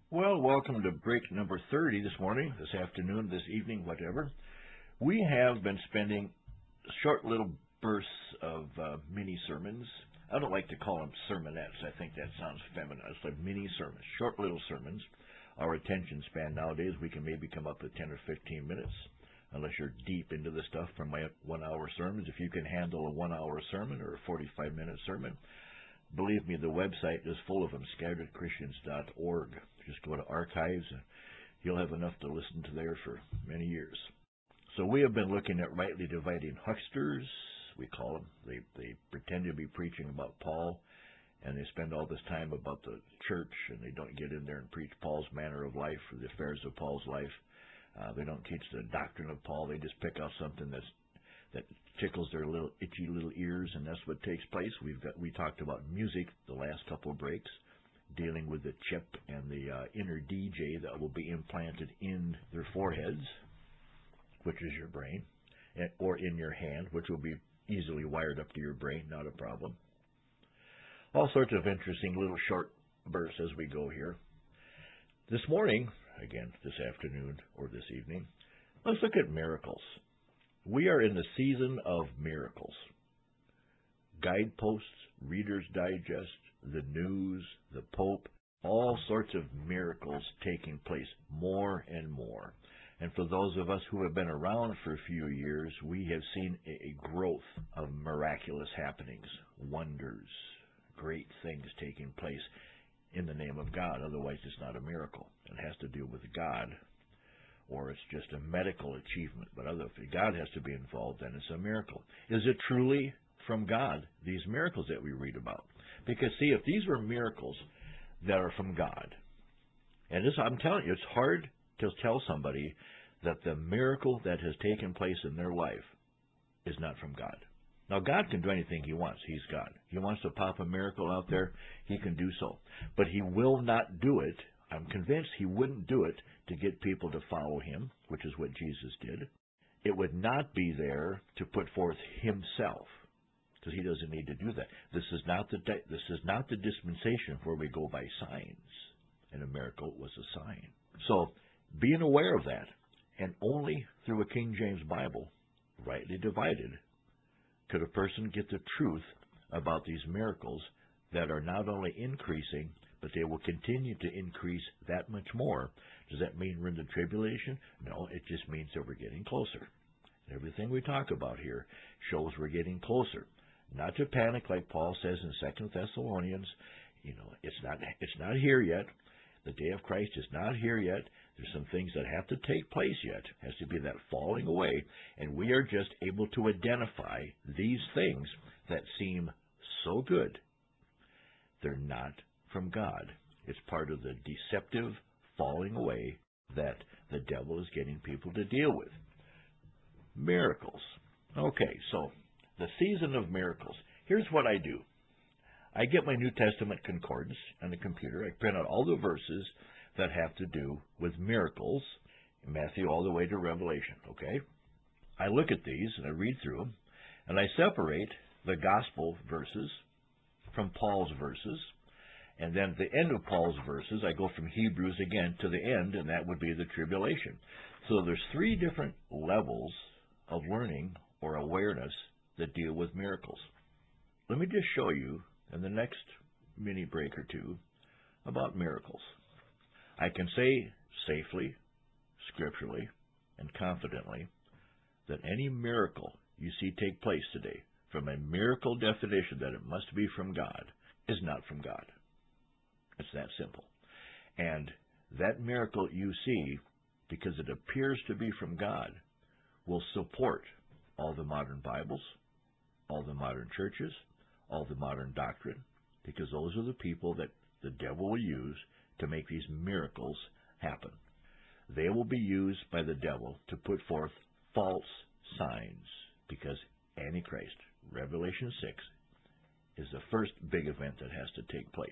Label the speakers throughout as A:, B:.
A: Well, welcome to break number 30 this morning, this afternoon, this evening, whatever. We have been spending short little bursts of mini sermons. I don't like to call them sermonettes. I think that sounds feminine. It's like mini sermons, short little sermons. Our attention span nowadays, we can maybe come up with 10 or 15 minutes, unless you're deep into the stuff from my 1-hour sermons. If you can handle a 1-hour sermon or a 45-minute sermon, believe me, the website is full of them, scatteredchristians.org. Just go to archives, and you'll have enough to listen to there for many years. So we have been looking at rightly dividing hucksters, we call them. They pretend to be preaching about Paul, and they spend all this time about the church, and they don't get in there and preach Paul's manner of life or the affairs of Paul's life. They don't teach the doctrine of Paul. They just pick out something that tickles their little itchy little ears, and that's what takes place. We talked about music the last couple of breaks, dealing with the chip and the inner DJ that will be implanted in their foreheads, which is your brain, or in your hand, which will be easily wired up to your brain, not a problem. All sorts of interesting little short bursts as we go here. This morning, again, this afternoon or this evening, let's look at miracles. We are in the season of miracles. Guideposts, Reader's Digest, the news, the Pope, all sorts of miracles taking place, more and more. And for those of us who have been around for a few years, we have seen a growth of miraculous happenings, wonders, great things taking place in the name of God. Otherwise, it's not a miracle. It has to do with God, or it's just a medical achievement. But if God has to be involved, then it's a miracle. Is it truly from God, these miracles that we read about? Because, see, if these were miracles that are from God, and this, I'm telling you, it's hard to tell somebody that the miracle that has taken place in their life is not from God. Now, God can do anything He wants. He's God. He wants to pop a miracle out there, He can do so. But He will not do it. I'm convinced He wouldn't do it to get people to follow Him, which is what Jesus did. It would not be there to put forth Himself, because He doesn't need to do that. This is not the dispensation where we go by signs, and a miracle was a sign. So, being aware of that, and only through a King James Bible, rightly divided, could a person get the truth about these miracles that are not only increasing, but they will continue to increase that much more. Does that mean we're in the tribulation? No, it just means that we're getting closer. Everything we talk about here shows we're getting closer. Not to panic, like Paul says in 2 Thessalonians. It's not here yet. The day of Christ is not here yet. There's some things that have to take place yet. It has to be that falling away. And we are just able to identify these things that seem so good. They're not from God. It's part of the deceptive falling away that the devil is getting people to deal with. Miracles. Okay, so the season of miracles. Here's what I do. I get my New Testament concordance on the computer. I print out all the verses that have to do with miracles, Matthew all the way to Revelation, okay? I look at these, and I read through them, and I separate the gospel verses from Paul's verses, and then at the end of Paul's verses, I go from Hebrews again to the end, and that would be the tribulation. So there's 3 different levels of learning or awareness that deal with miracles. Let me just show you in the next mini break or two about miracles. I can say safely, scripturally, and confidently that any miracle you see take place today, from a miracle definition that it must be from God, is not from God. It's that simple. And that miracle you see, because it appears to be from God, will support all the modern Bibles, all the modern churches, all the modern doctrine, because those are the people that the devil will use to make these miracles happen. They will be used by the devil to put forth false signs, because Antichrist, Revelation 6, is the first big event that has to take place.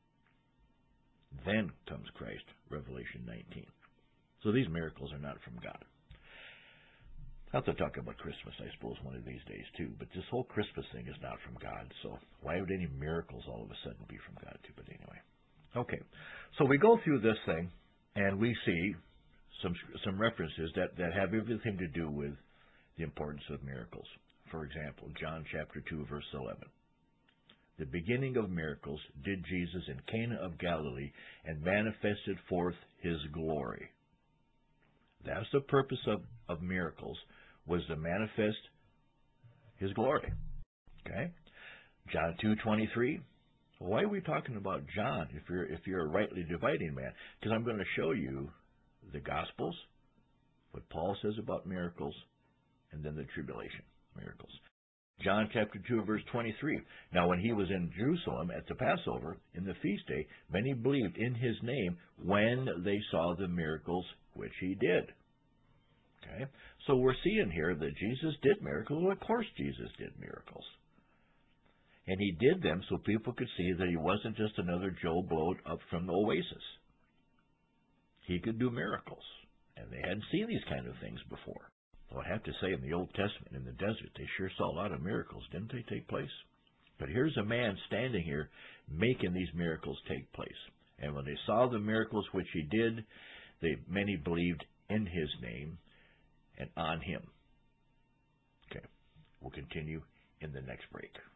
A: Then comes Christ, Revelation 19. So these miracles are not from God. I'll have to talk about Christmas, I suppose, one of these days, too. But this whole Christmas thing is not from God. So why would any miracles all of a sudden be from God, too? But anyway. Okay, so we go through this thing, and we see some references that have everything to do with the importance of miracles. For example, John chapter 2, verse 11. The beginning of miracles did Jesus in Cana of Galilee and manifested forth his glory. That's the purpose of miracles, was to manifest his glory. Okay? John 2:23. Why are we talking about John if you're a rightly dividing man? Because I'm going to show you the Gospels, what Paul says about miracles, and then the tribulation miracles. John chapter 2, verse 23. Now when he was in Jerusalem at the Passover, in the feast day, many believed in his name when they saw the miracles which he did. Okay? So we're seeing here that Jesus did miracles. Well, of course Jesus did miracles. And he did them so people could see that he wasn't just another Joe Blow up from the oasis. He could do miracles. And they hadn't seen these kind of things before. Well, I have to say, in the Old Testament, in the desert, they sure saw a lot of miracles, didn't they, take place? But here's a man standing here making these miracles take place. And when they saw the miracles which he did, many believed in his name and on him. Okay, we'll continue in the next break.